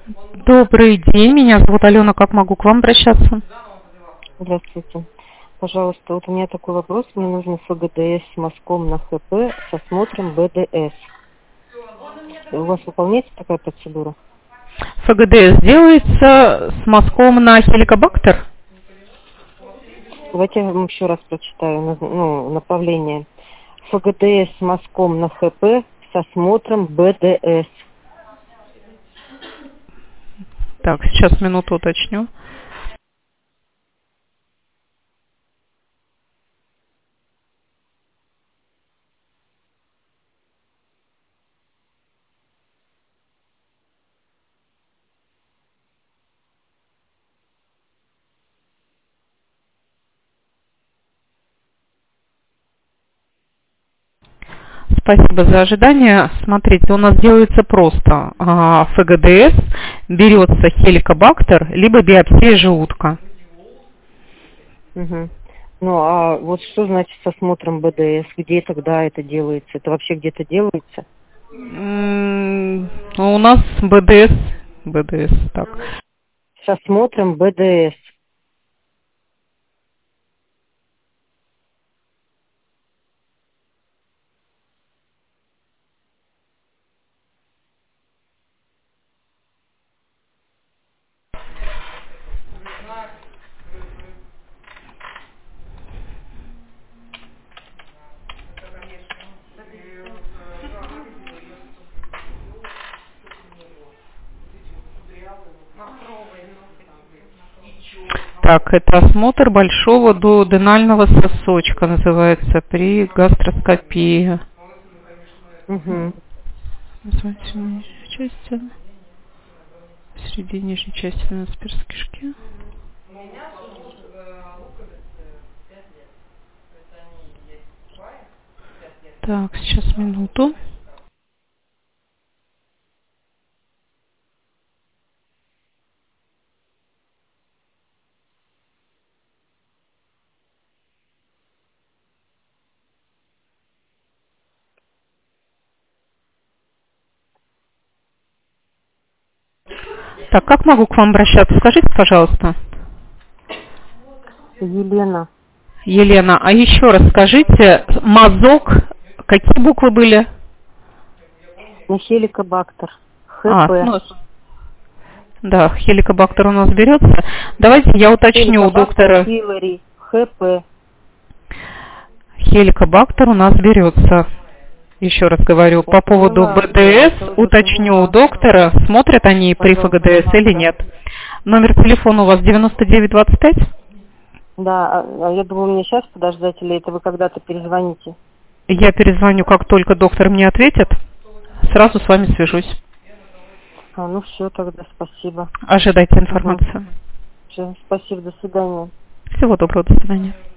Добрый день, меня зовут Алена, как могу к вам обращаться? Здравствуйте. Пожалуйста, вот у меня такой вопрос. Мне нужно ФГДС с мазком на ХП с осмотром БДС. У вас выполняется такая процедура? ФГДС делается с мазком на хеликобактер? Давайте я вам еще раз прочитаю направление. ФГДС с мазком на ХП с осмотром БДС. Так, сейчас минуту уточню. Спасибо за ожидание. Смотрите, у нас делается просто ФГДС, берется хеликобактер, либо биопсия желудка. Угу. Ну, а вот что значит с осмотром БДС? Где тогда это делается? Это вообще где-то делается? У нас БДС, так. С осмотром БДС. Так, это осмотр большого дуоденального сосочка, называется, при гастроскопии. Угу. Называется нижней части, среди нижней части у нас перс кишки. Так, сейчас минуту. Так, как могу к вам обращаться? Скажите, пожалуйста. Елена. Елена, а еще раз скажите, мазок, какие буквы были? На хеликобактер. ХП. Да, хеликобактер у нас берется. Давайте я уточню у доктора. Хилари. ХП. Хеликобактер у нас берется. Еще раз говорю, по поводу БДС, уточню у доктора, смотрят они при ФГДС или нет. Номер телефона у вас 9925? Да, я думаю, мне сейчас подождать, или это вы когда-то перезвоните? Я перезвоню, как только доктор мне ответит, сразу с вами свяжусь. Ну все, тогда спасибо. Ожидайте информацию. Все, спасибо, до свидания. Всего доброго, до свидания.